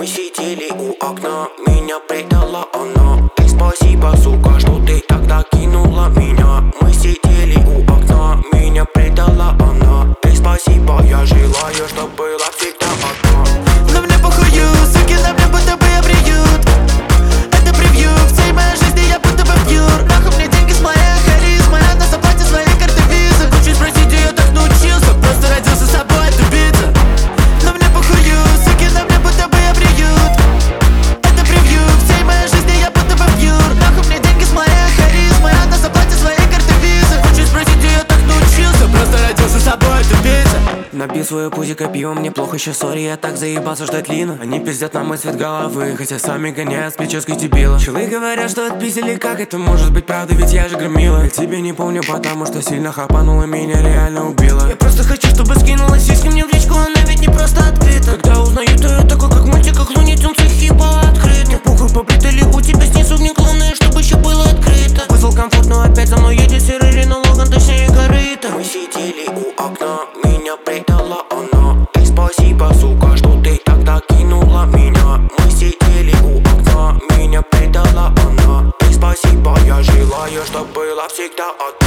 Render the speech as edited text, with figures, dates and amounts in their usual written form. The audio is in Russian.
Мы сидели у окна, меня предала она. Эй, спасибо, сука, что ты тогда кинула меня. Мы сидели у окна, меня предала она. Эй, спасибо, я желаю, чтоб была всегда одна. Но мне похую, суки, на мне будто бы приют. Это превью всей моей жизни, я будто бы пьюр. Нахуй мне деньги с моей харизмой, она заплатит своей карты визы. Хочу спросить, я так научился, просто родился с собой добиться. Но мне похую, суки, на мне будто бы приют. Это превью всей моей жизни, я будто бы пьюр. Нахуй мне деньги с моей харизмой, она заплатит своей карты визы. Хочу спросить, я так научился, просто родился с собой добиться. Набил свое пузико пивом, мне плохо еще, сори, я так заебался ждать Лину. Они пиздят на мой цвет головы, хотя сами гоняют с прической дебила. Челы говорят, что отпиздили, как это может быть правда, ведь я же громила. Я тебе не помню, потому что сильно хапанула, меня реально убила. Я просто хочу, чтобы скинула сиськи мне в личку, она ведь не просто открыта. Когда узнаю, то я такой, как в мультиках, Луни Тюнс и хиба открыт. Мне похуй, побрито ли у тебя снизу, мне главное, чтобы еще было открыто. Вызвал комфорт, но опять за мной едет серый Рено Логан, точнее корыто. Мы сидели у окна, меня предала она. Эй, спасибо, сука, что ты тогда кинула меня. Мы сидели у окна, меня предала она. Эй, спасибо, я желаю, чтоб была всегда одна.